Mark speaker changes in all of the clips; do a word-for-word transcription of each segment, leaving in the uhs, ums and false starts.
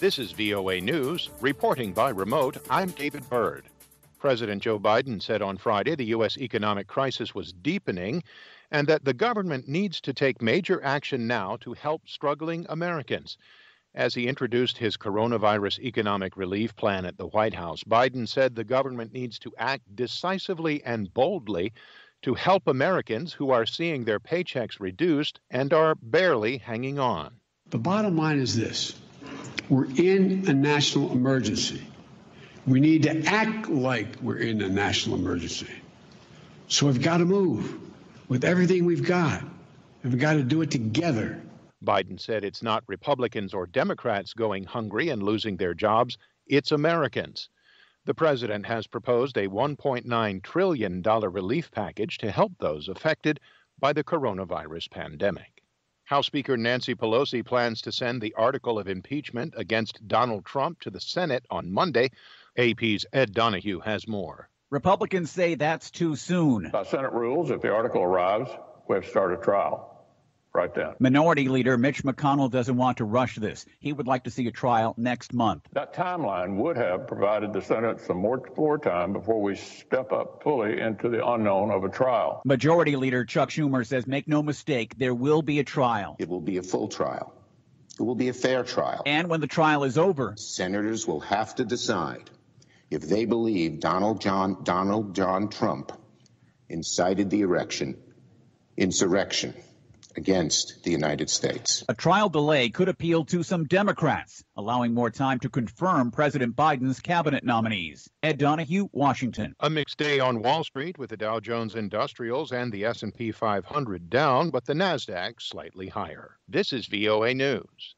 Speaker 1: This is V O A News, reporting by remote. I'm David Byrd. President Joe Biden said on Friday the U S economic crisis was deepening and that the government needs to take major action now to help struggling Americans. As he introduced his coronavirus economic relief plan at the White House, Biden said the government needs to act decisively and boldly to help Americans who are seeing their paychecks reduced and are barely hanging on.
Speaker 2: The bottom line is this. We're in a national emergency. We need to act like we're in a national emergency. So we've got to move with everything we've got, and we've got to do it together.
Speaker 1: Biden said it's not Republicans or Democrats going hungry and losing their jobs, it's Americans. The president has proposed a one point nine trillion dollars relief package to help those affected by the coronavirus pandemic. House Speaker Nancy Pelosi plans to send the article of impeachment against Donald Trump to the Senate on Monday. A P's Ed Donahue has more.
Speaker 3: Republicans say that's too soon.
Speaker 4: By Senate rules, if the article arrives, we have to start a trial right then.
Speaker 3: Minority Leader Mitch McConnell doesn't want to rush this. He would like to see a trial next month.
Speaker 4: That timeline would have provided the Senate some more floor time before we step up fully into the unknown of a trial.
Speaker 3: Majority Leader Chuck Schumer says, make no mistake, there will be a trial.
Speaker 5: It will be a full trial. It will be a fair trial.
Speaker 3: And when the trial is over,
Speaker 5: senators will have to decide if they believe Donald John Donald John Trump incited the erection, insurrection against the United States.
Speaker 3: A trial delay could appeal to some Democrats, allowing more time to confirm President Biden's cabinet nominees. Ed Donahue, Washington.
Speaker 1: A mixed day on Wall Street with the Dow Jones Industrials and the S and P five hundred down, but the Nasdaq slightly higher. This is V O A News.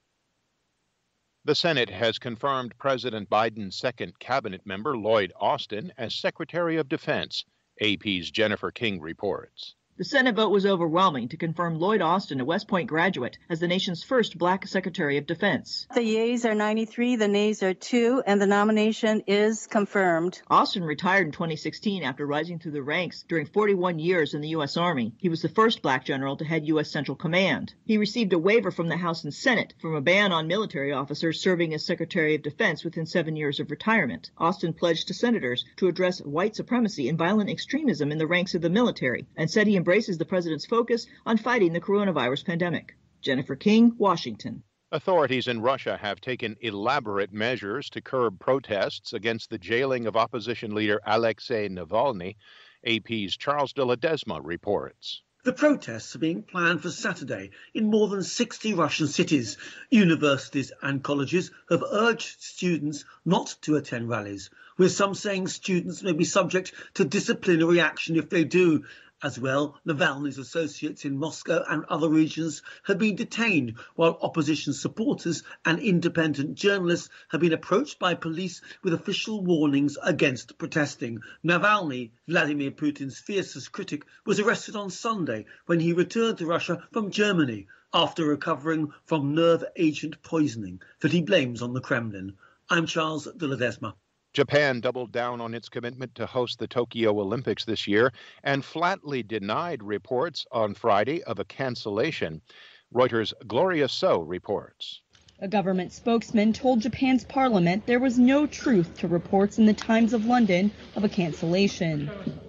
Speaker 1: The Senate has confirmed President Biden's second cabinet member, Lloyd Austin, as Secretary of Defense. A P's Jennifer King reports.
Speaker 6: The Senate vote was overwhelming to confirm Lloyd Austin, a West Point graduate, as the nation's first black Secretary of Defense.
Speaker 7: The yeas are ninety-three, the nays are two, and the nomination is confirmed.
Speaker 6: Austin retired in twenty sixteen after rising through the ranks during forty-one years in the U S Army. He was the first black general to head U S Central Command. He received a waiver from the House and Senate from a ban on military officers serving as Secretary of Defense within seven years of retirement. Austin pledged to senators to address white supremacy and violent extremism in the ranks of the military, and said he embraces the president's focus on fighting the coronavirus pandemic. Jennifer King, Washington.
Speaker 1: Authorities in Russia have taken elaborate measures to curb protests against the jailing of opposition leader Alexei Navalny. A P's Charles de Ledesma reports.
Speaker 8: The protests are being planned for Saturday in more than sixty Russian cities. Universities and colleges have urged students not to attend rallies, with some saying students may be subject to disciplinary action if they do. As well, Navalny's associates in Moscow and other regions have been detained, while opposition supporters and independent journalists have been approached by police with official warnings against protesting. Navalny, Vladimir Putin's fiercest critic, was arrested on Sunday when he returned to Russia from Germany after recovering from nerve agent poisoning that he blames on the Kremlin. I'm Charles de Ledesma.
Speaker 1: Japan doubled down on its commitment to host the Tokyo Olympics this year and flatly denied reports on Friday of a cancellation. Reuters' Gloria So reports.
Speaker 9: A government spokesman told Japan's parliament there was no truth to reports in the Times of London of a cancellation.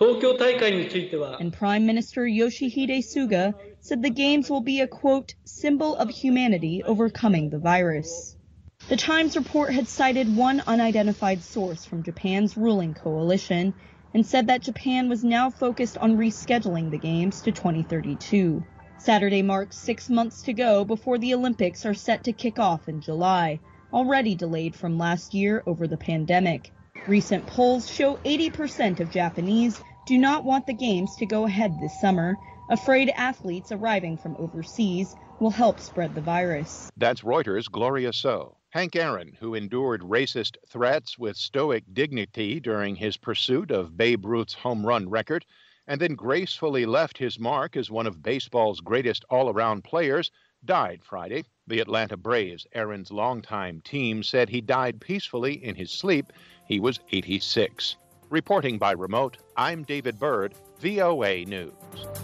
Speaker 9: And Prime Minister Yoshihide Suga said the games will be a, quote, symbol of humanity overcoming the virus. The Times report had cited one unidentified source from Japan's ruling coalition and said that Japan was now focused on rescheduling the games to twenty thirty-two. Saturday marks six months to go before the Olympics are set to kick off in July, already delayed from last year over the pandemic. Recent polls show eighty percent of Japanese do not want the games to go ahead this summer, afraid athletes arriving from overseas will help spread the virus.
Speaker 1: That's Reuters' Gloria So. Hank Aaron, who endured racist threats with stoic dignity during his pursuit of Babe Ruth's home run record, and then gracefully left his mark as one of baseball's greatest all-around players, died Friday. The Atlanta Braves, Aaron's longtime team, said he died peacefully in his sleep. He was eighty-six. Reporting by remote, I'm David Byrd, V O A News.